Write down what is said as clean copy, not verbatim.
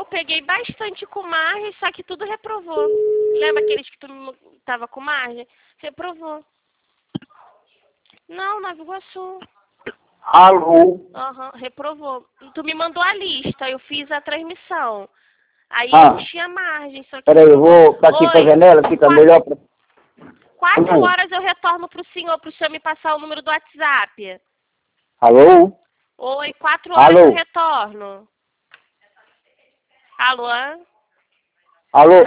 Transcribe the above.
peguei bastante com margem, só que tudo reprovou. Lembra aqueles que tu tava com margem? Reprovou. Não, Nova Iguaçu. Alô? Aham, reprovou. Tu me mandou a lista, eu fiz a transmissão. Aí eu tinha margem, só que... Peraí, eu vou aqui pra janela, fica melhor pra... 4 horas eu retorno pro senhor me passar o número do WhatsApp. Alô? Oi, 4 horas eu retorno. Alô? Alô?